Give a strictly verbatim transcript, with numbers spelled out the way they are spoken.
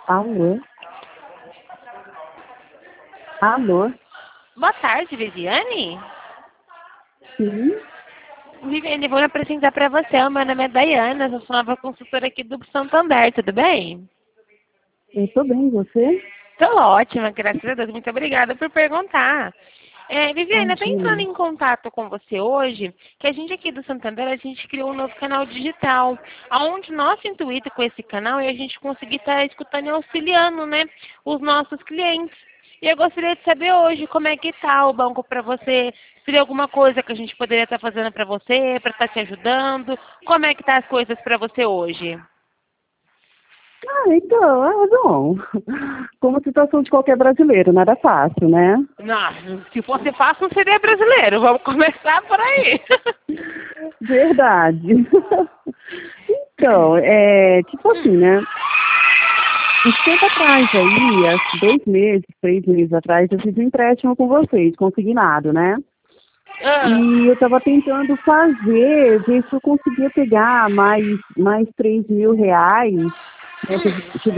Alô? Alô? Boa tarde, Viviane. Sim? Viviane, vou me apresentar para você. O meu nome é Daiana, eu sou nova consultora aqui do Santander, tudo bem? Eu tô bem, você? Estou ótima, graças a Deus. Muito obrigada por perguntar. É, Viviane, eu estou entrando Imagina. em contato com você hoje, que a gente aqui do Santander, a gente criou um novo canal digital, onde nosso intuito com esse canal é a gente conseguir estar escutando e auxiliando, né, os nossos clientes. E eu gostaria de saber hoje como é que está o banco para você, se tem alguma coisa que a gente poderia estar fazendo para você, para estar te ajudando, como é que tá as coisas para você hoje? Ah, então, é bom. Como a situação de qualquer brasileiro, nada fácil, né? Não, se fosse fácil não seria brasileiro, vamos começar por aí. Verdade. Então, é tipo assim, né? Um tempo atrás aí, acho que dois meses, três meses atrás, eu fiz um empréstimo com vocês, consignado, né? Ah. E eu estava tentando fazer, ver se eu conseguia pegar mais, mais três mil reais, né? Que eu